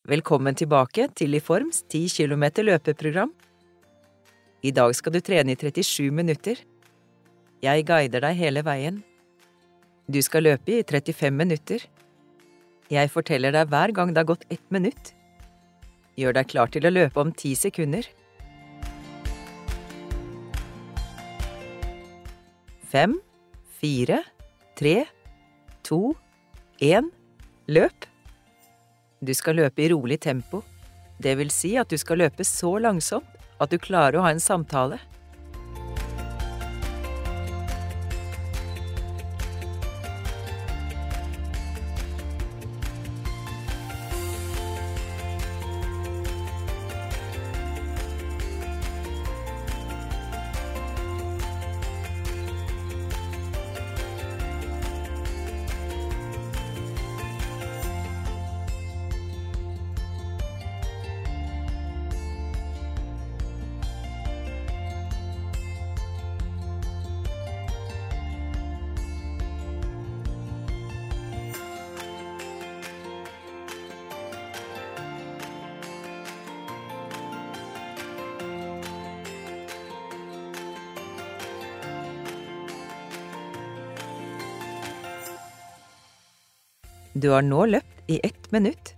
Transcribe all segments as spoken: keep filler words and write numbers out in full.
Velkommen tilbake til Liforms ti kilometer løpeprogram. I dag skal du trene i trettisju minutter. Jeg guider deg hele veien. Du skal løpe i trettifem minutter. Jeg forteller deg hver gang det har gått ett minutt. Gjør deg klar til å løpe om ti sekunder. Fem, fire, tre, to, en, løp! Du skal løpe i rolig tempo. Det vil si at du skal løpe så langsomt at du klarer å ha en samtale. Du har nå løpt i ett minutt.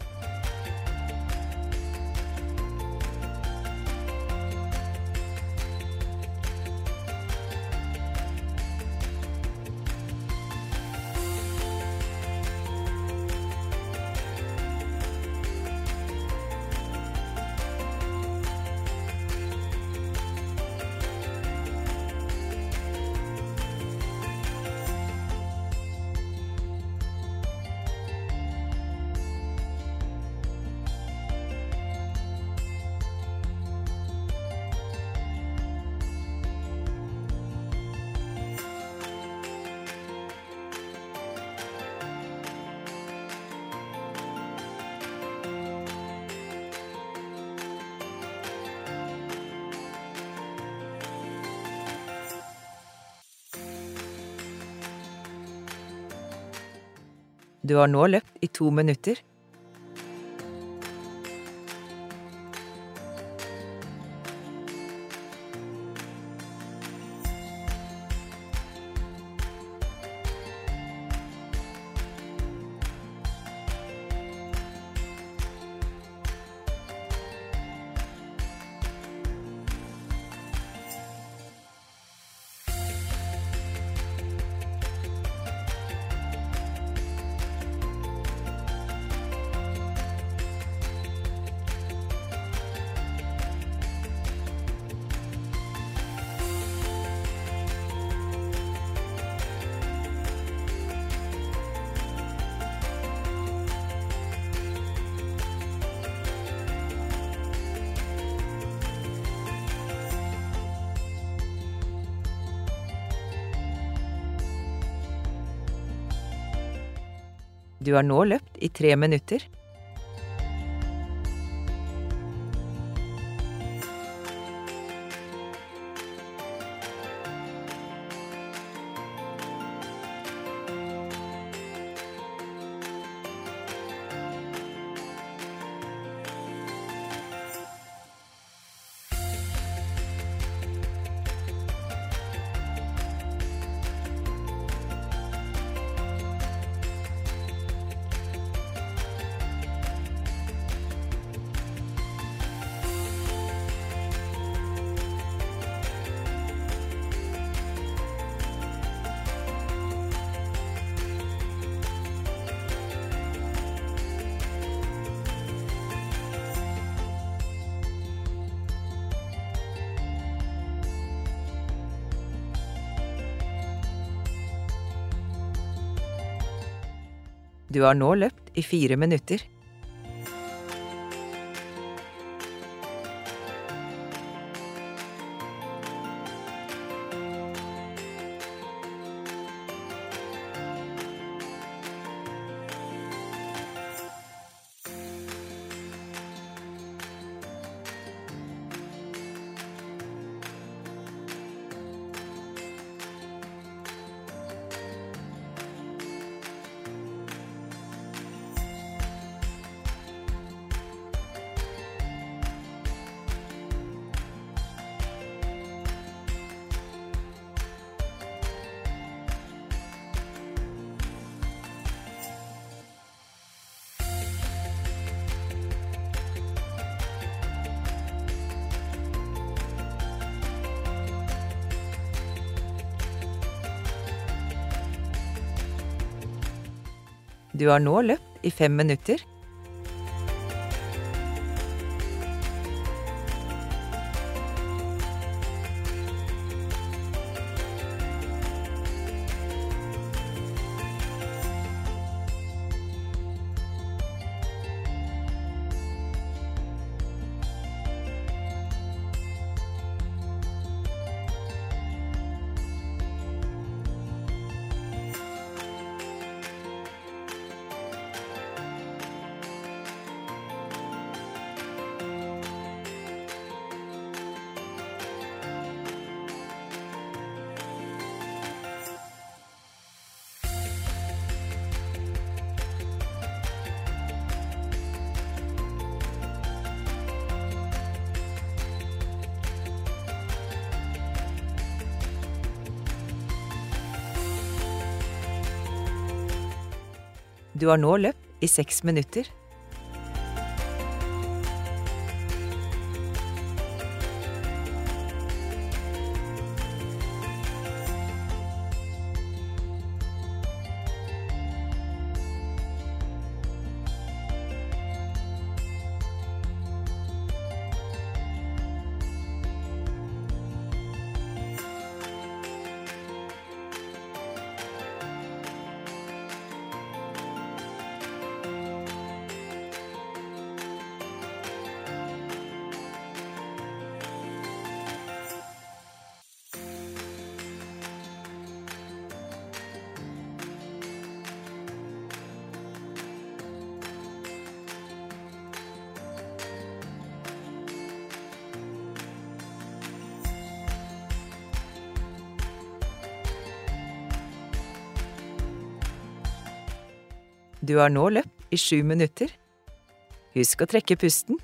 Du har nå løpt i to minutter. Du har nå løpt i tre minutter. Du har nå løpt i fire minutter. Du har nå løpt i fem minutter. Du har nå løpt i seks minutter. Du har nå løpt i sju minutter. Husk å trekke pusten.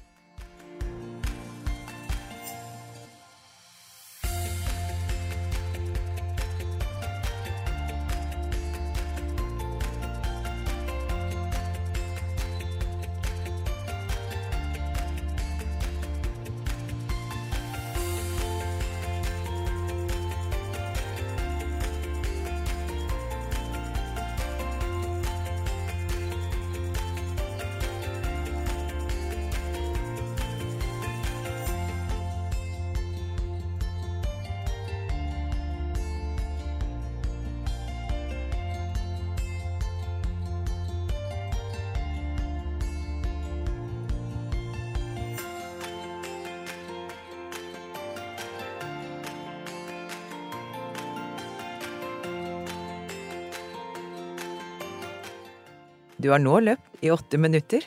Du har nå løpt i åtte minutter.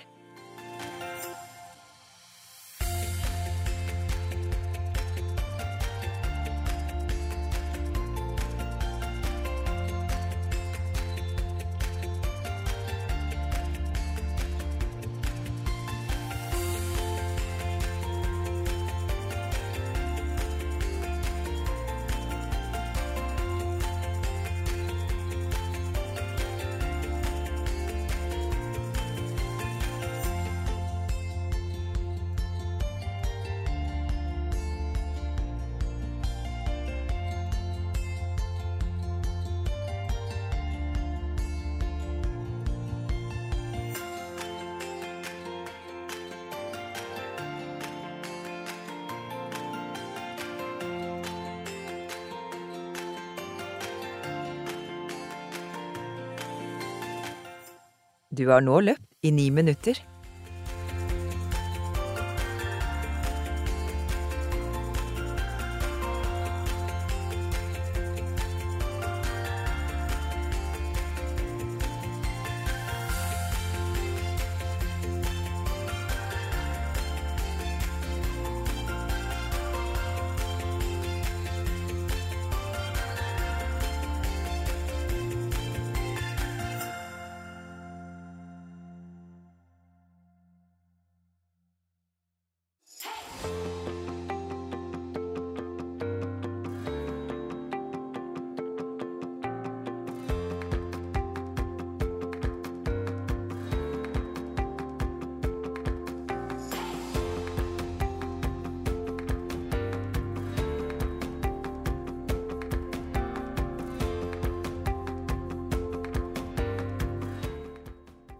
Du har nå løpt i ni minutter.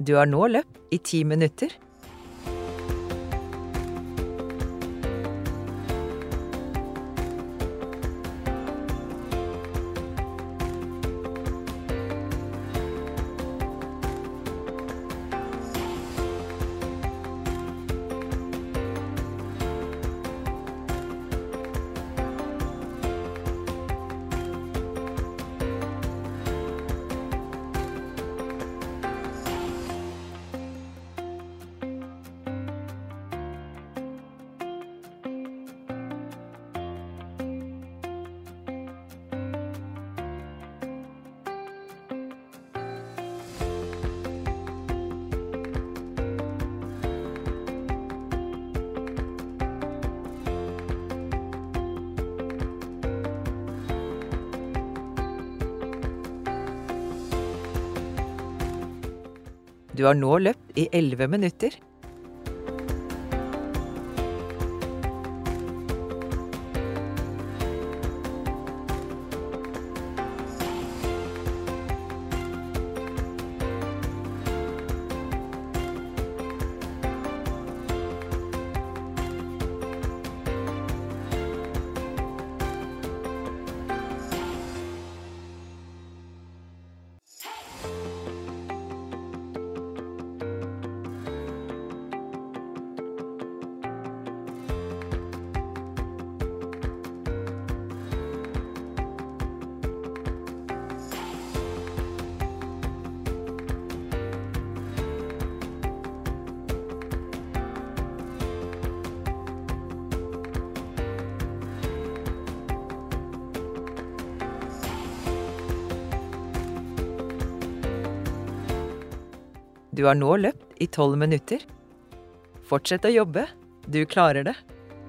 Du har nå løpt i ti minutter. Du har nå løpt i elleve minutter. Du har nå løpt i tolv minutter. Fortsett å jobbe. Du klarer det.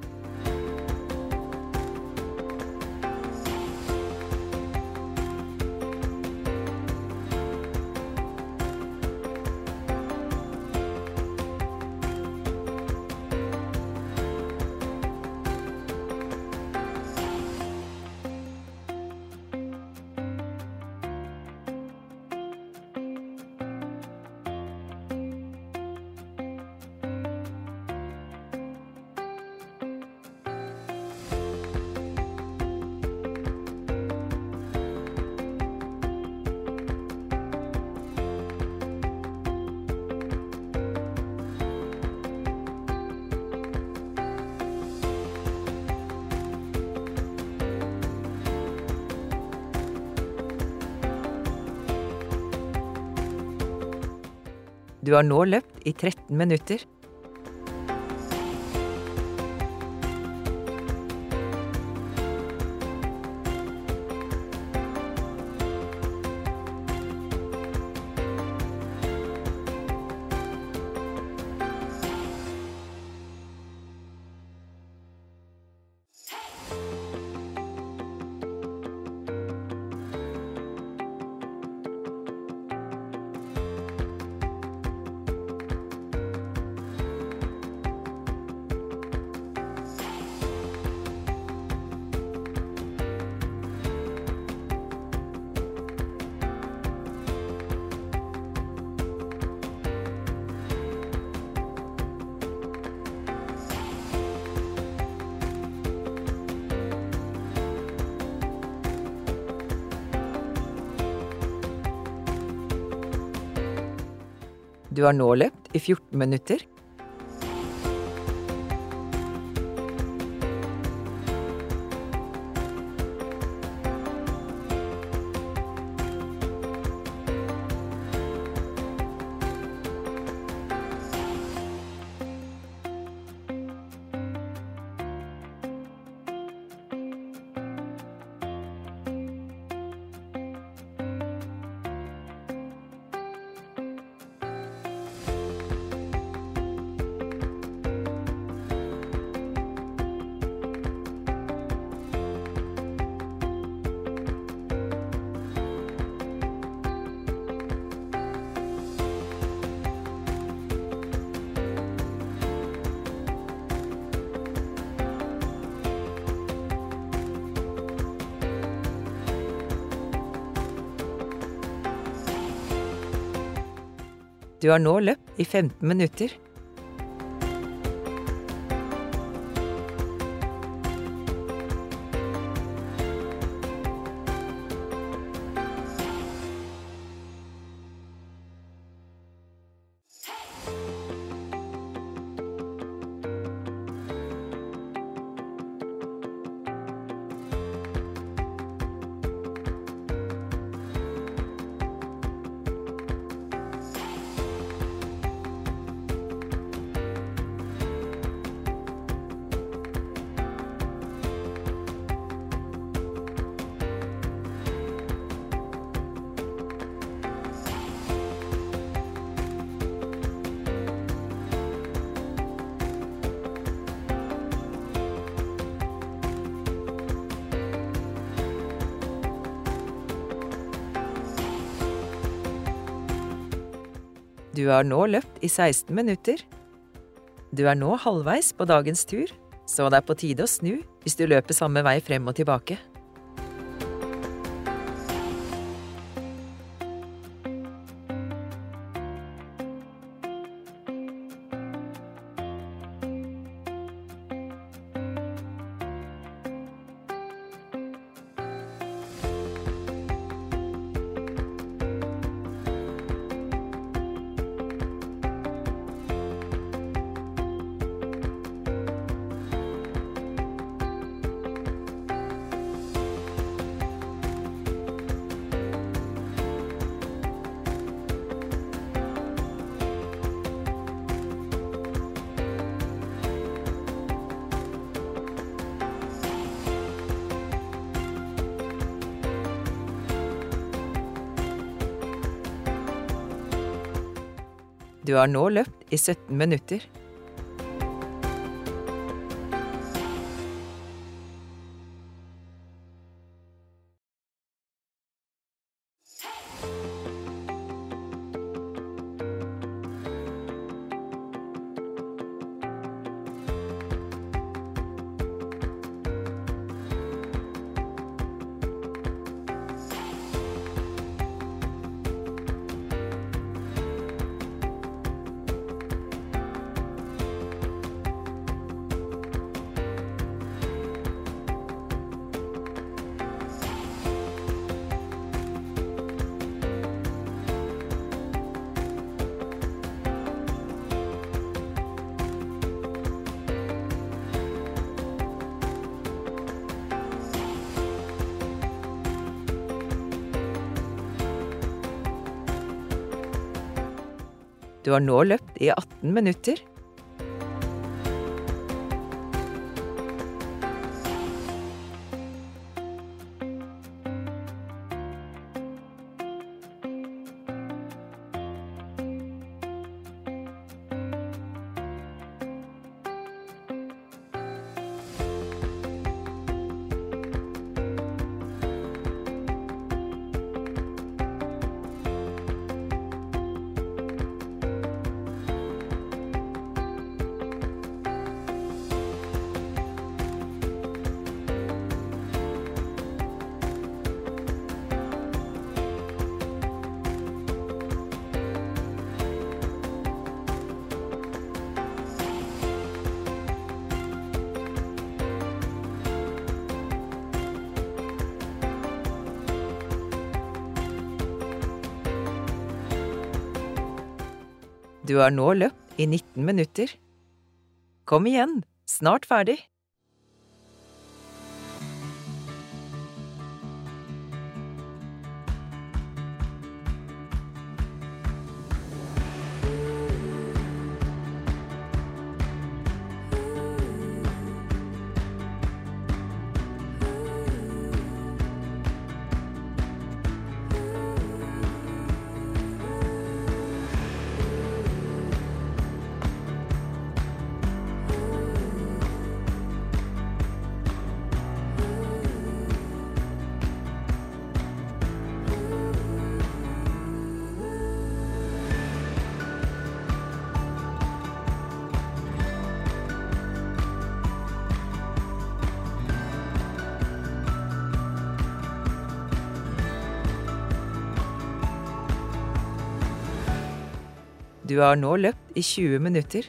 Du har nå løpt i tretten minutter. Du har nå løpt i fjorten minutter. Du har nå løpt i femten minutter. Du har nå løpt i seksten minutter. Du er nå halvveis på dagens tur, så det er på tide å snu hvis du løper samme vei frem og tilbake. Du har nå løpt i sytten minutter. Du har nå løpt i atten minutter. Du har nå løpt i nitten minutter. Kom igjen, snart ferdig. Du har nå løpt i tjue minutter.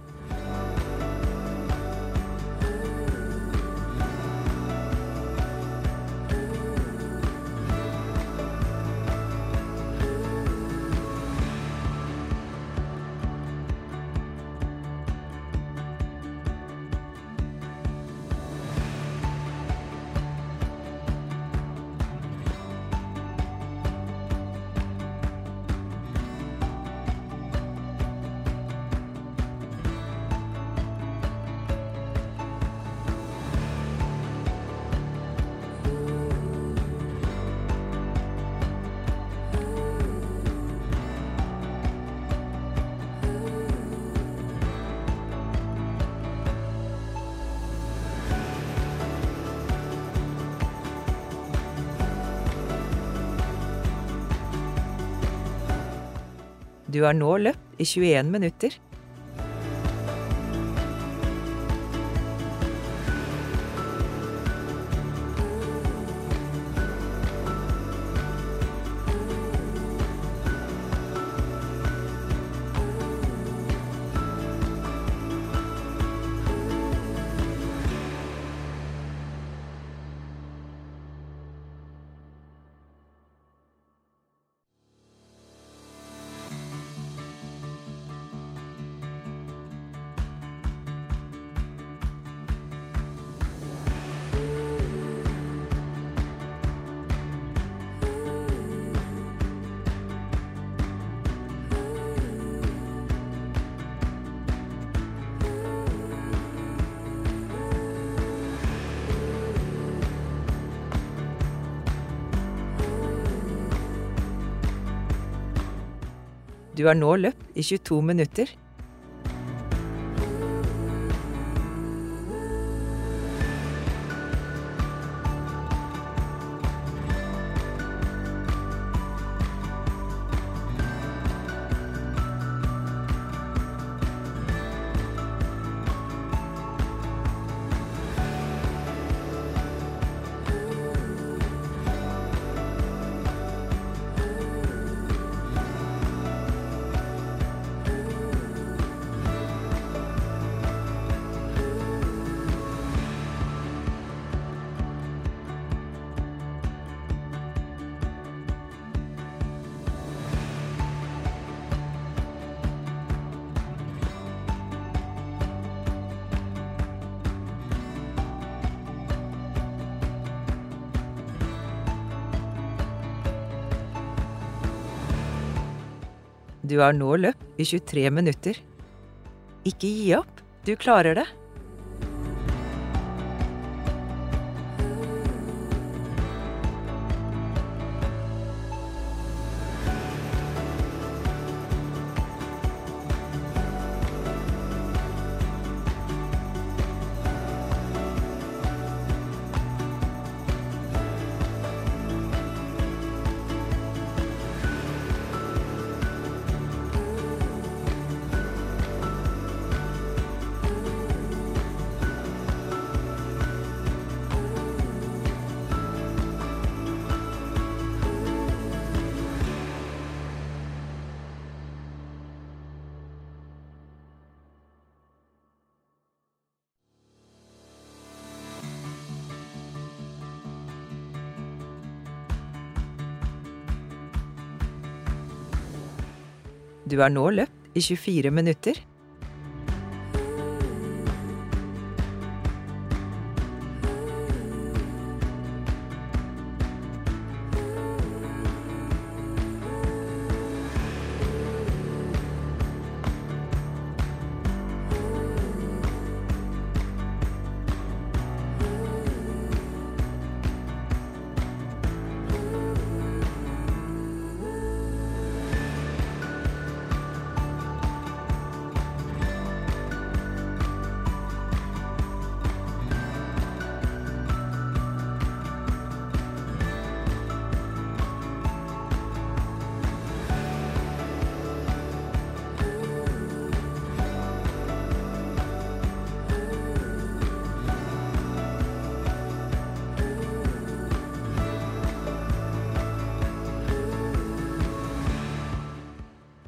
Du har nå løpt i tjueen minutter. Du har nå løpt i tjueto minutter. Du har nå løpt i tjuetre minutter. Ikke gi opp, du klarer det. Du har nå løpt i tjuefire minutter.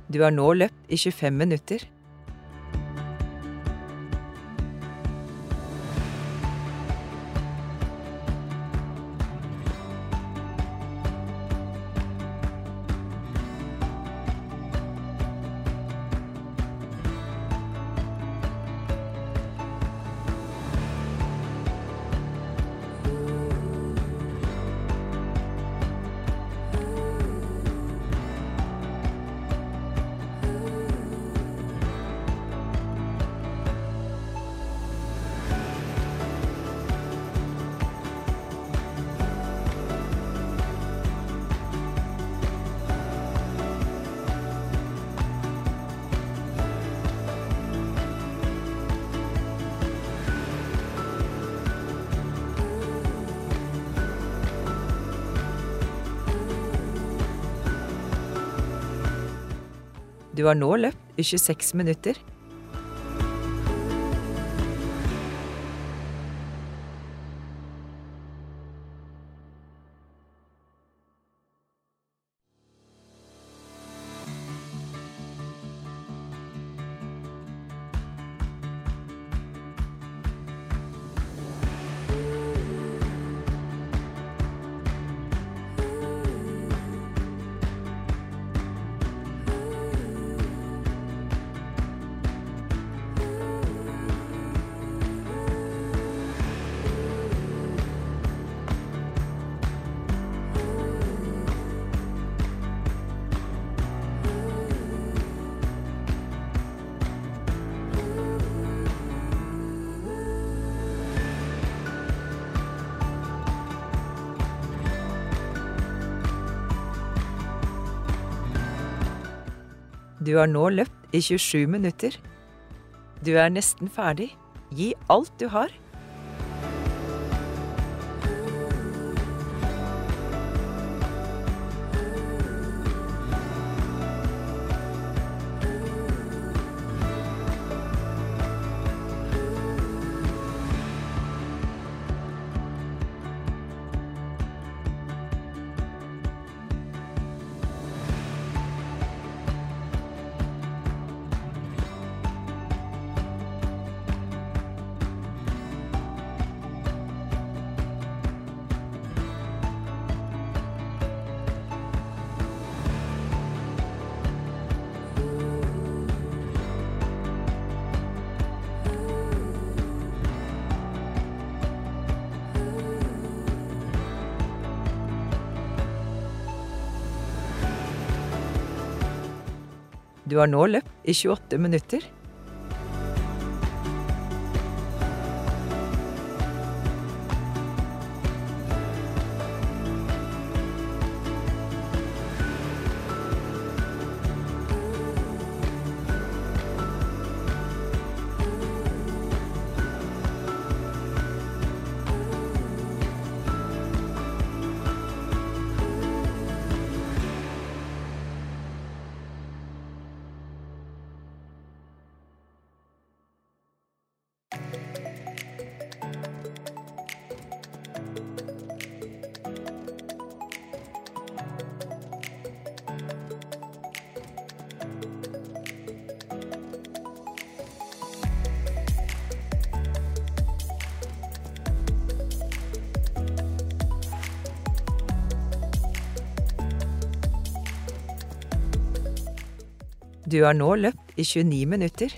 Du har nå løpt i tjuefem minutter. Du har nå løpt i tjueseks minutter. Du har nå løpt i tjuesju minutter. Du er nesten ferdig. Gi alt du har. Du har nå løpt i tjueåtte minutter. Du har nå løpt i tjueni minutter.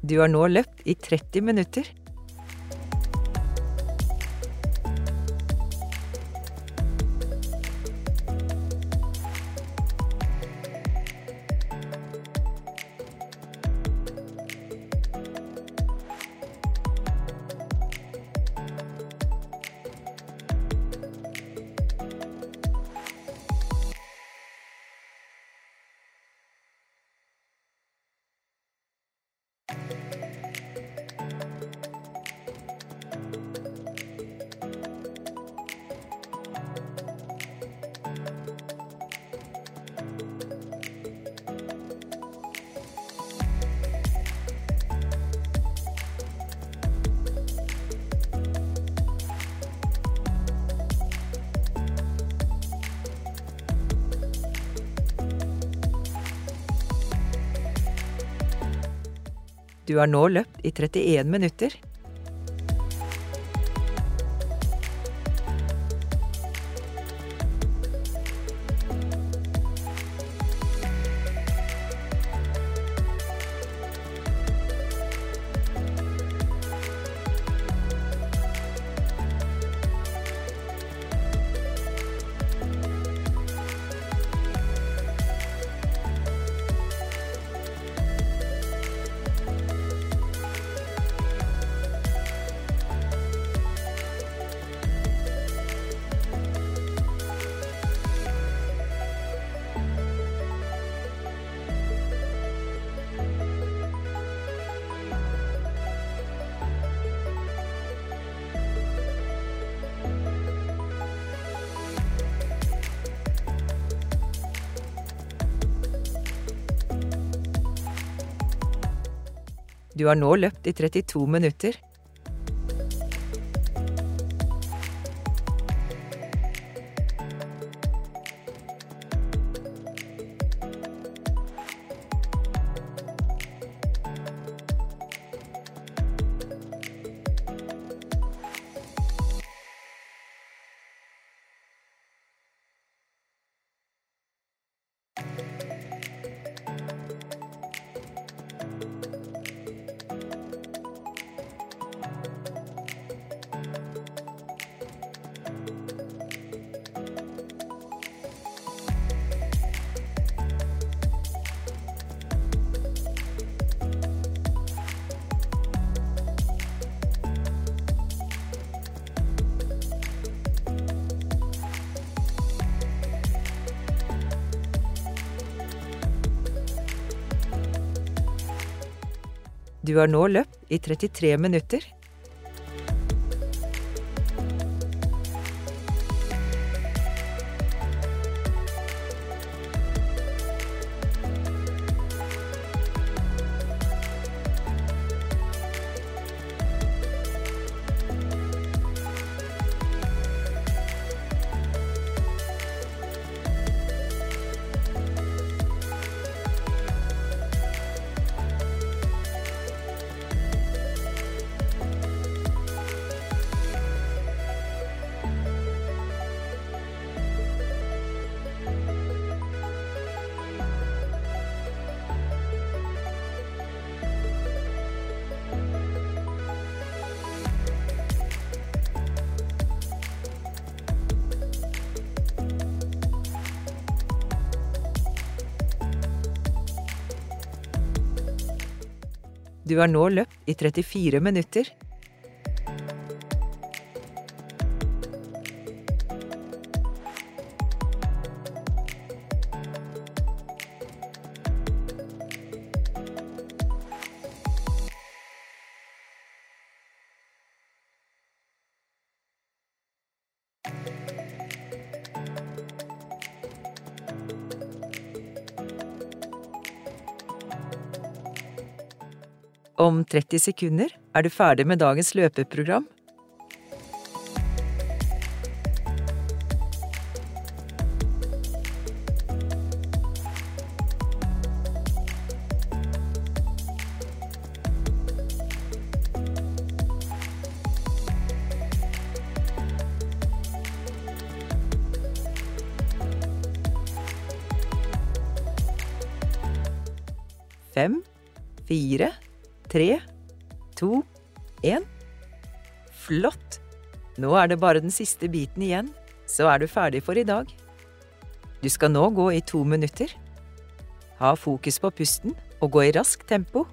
Du har nå løpt i tretti minutter. Du har nå løpt i trettien minutter. Du har nå løpt i trettito minutter. Du har nå løpt i trettitre minutter. Du har nå løpt i trettifire minutter. Om tretti sekunder er du ferdig med dagens løpeprogram. Fem, fire, Tre, to, en. Flott! Nå er det bare den siste biten igjen, så er du ferdig for i dag. Du skal nå gå i to minutter. Ha fokus på pusten og gå i raskt tempo.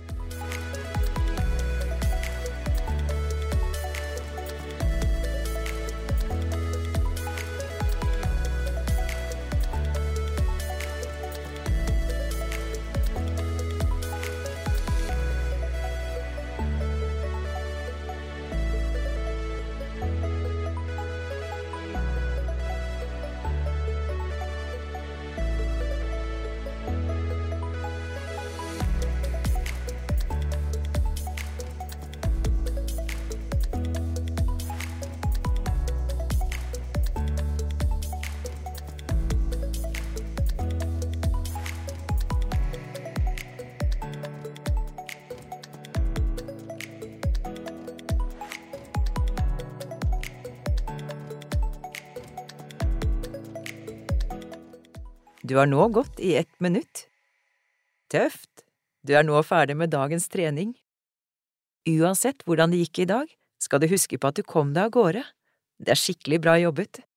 Du har nå gått i ett minutt. Tøft! Du er nå ferdig med dagens trening. Uansett hvordan det gikk i dag, skal du huske på at du kom deg av gårde. Det er skikkelig bra jobbet.